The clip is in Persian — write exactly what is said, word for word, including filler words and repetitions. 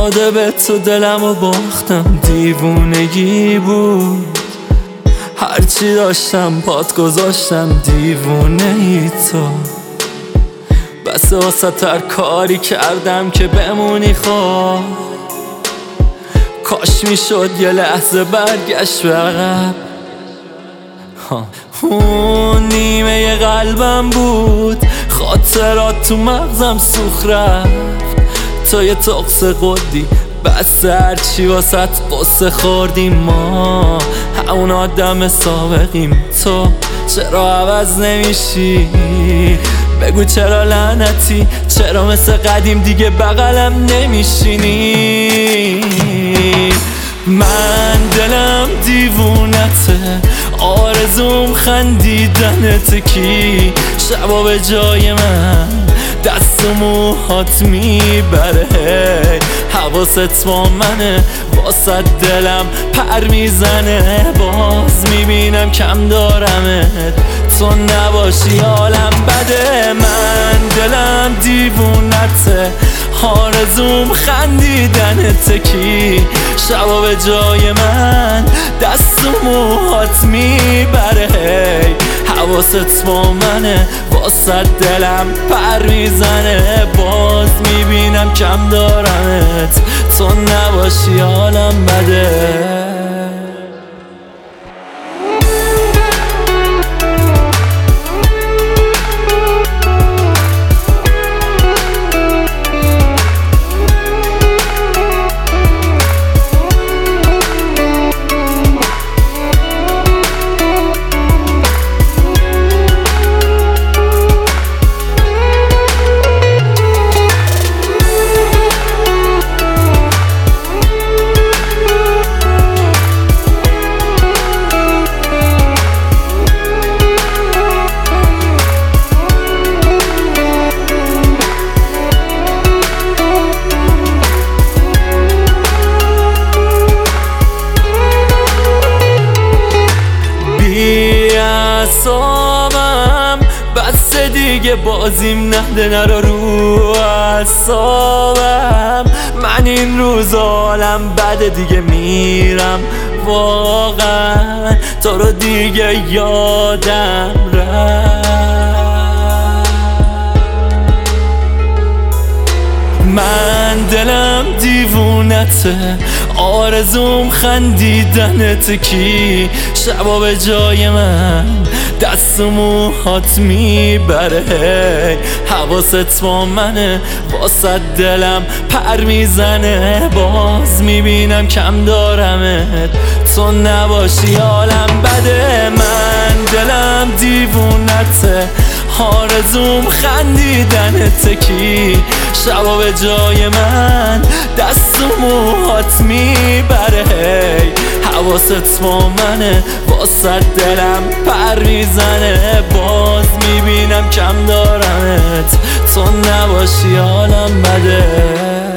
داده به تو دلم و باختم، دیوونگی بود هرچی داشتم پات گذاشتم، دیوونه ای تو. بس واسه تر کاری کردم که بمونی خواه، کاش میشد یه لحظه برگشت به عقب. اون نیمه قلبم بود، خاطرات تو مغزم سوخ رفت. تو یه تقص قدی بس هرچی واسط قصه خوردیم، ما همون آدم سابقیم. تو چرا عوض نمیشی؟ بگو چرا لعنتی؟ چرا مثل قدیم دیگه بغلم نمیشینی؟ من دلم دیوونته، آرزوم خندیدنت، کی شبا به جای من دست و موهات میبره. حواست با منه، واسه دلم پر میزنه، باز میبینم کم دارمت، تو نباشی حالم بده. من دلم دیوونته، آرزوم خندیدنت، کی شبا به جای من دست و موهات میبره. حواست با منه، واسه دلم پر میزنه، باز میبینم کم دارمت، تو نباشی حالم بده. اعصابم بس دیگه بازیم نده، نرا رو اعصابم. من این روز حالم بده دیگه، میرم واقعا تو رو دیگه یادم رفت. من دلم دیوونته، آرزوم خندیدنت، کی شبا به جای من دست و موهات میبره. حواست با منه، واسه دلم پر میزنه، باز میبینم کم دارمت، تو نباشی حالم بده. من دلم دیوونته، آرزوم خندیدنت، کی شبا به جای من دست و موهات میبره. حواست با منه، واسه دلم پر میزنه، باز میبینم کم دارمت، تو نباشی حالم بده.